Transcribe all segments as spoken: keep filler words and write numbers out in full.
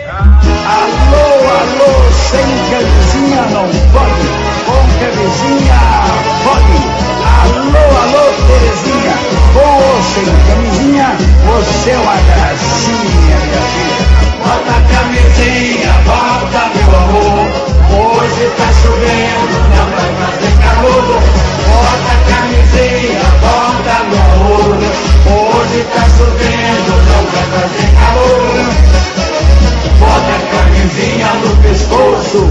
Alô, alô, sem camisinha não pode, com camisinha pode. Alô, alô, Terezinha, com ou sem camisinha, você é uma gracinha, minha filha. Bota a camisinha, bota meu amor, hoje tá chovendo, não vai fazer calor. Bota a camisinha, bota meu amor, hoje tá chovendo, não vai fazer calor. Bota a camisinha no pescoço,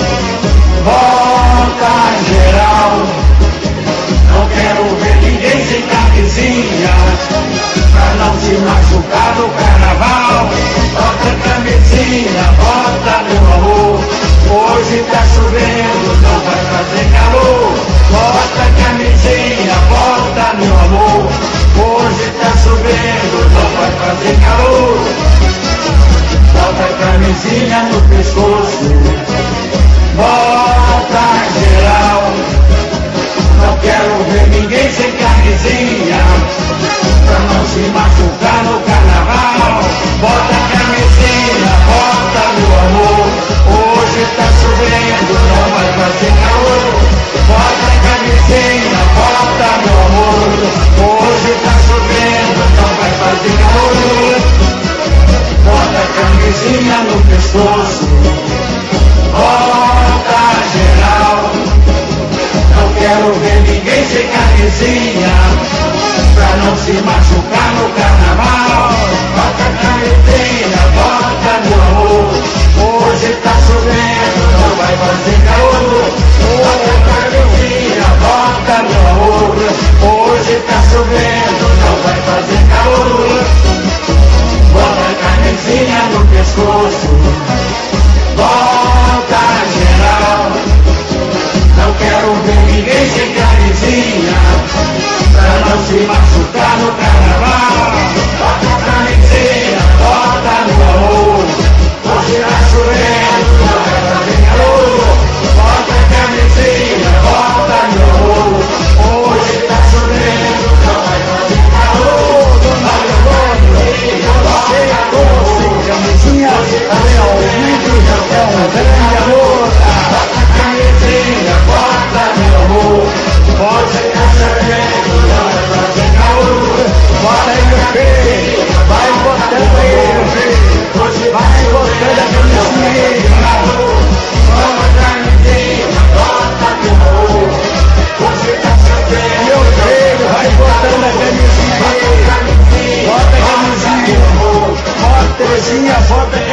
bota em geral. Não quero ver ninguém sem camisinha, pra não se machucar no carnaval. Bota a camisinha, bota meu amor, hoje tá chovendo, não vai fazer calor. Bota a camisinha, bota meu amor, hoje tá chovendo, não vai fazer calor. Bota a camisinha no pescoço, bota em geral. Não quero ver ninguém sem camisinha, pra não se machucar no carnaval. Bota a camisinha, bota meu amor, hoje tá chovendo, não vai fazer calor. Bota a camisinha, bota meu amor, hoje tá chovendo, não vai fazer calor. Bota a camisinha no pescoço, bota geral. Não quero ver ninguém sem camisinha, pra não se machucar no carnaval. Bota a camisinha, bota meu amor, hoje tá chovendo, não vai fazer calor. Bota a camisinha, bota meu amor, hoje tá chovendo, não vai fazer calor. Bota a camisinha no pescoço, bota geral. Não quero ver ninguém sem camisinha, pra não se machucar no carnaval. Bota a camisinha, bota no amor, hoje tá chovendo, não vai fazer calor. Bota a camisinha, bota no amor, hoje tá chovendo, não vai fazer calor. Bota a camisinha, bota no amor, Camisinha realmente é um grande amor. bota a camisinha, bota meu amor, hoje tá chovendo, não vai fazer calor. Bota aí meu filho, vai botando aí, Hoje vai botando a camisinha aí. bota a camisinha, bota meu amor, hoje tá chovendo, Meu filho, vai botando a camisinha aí. Bota a camisinha, bota Terezinha, bota a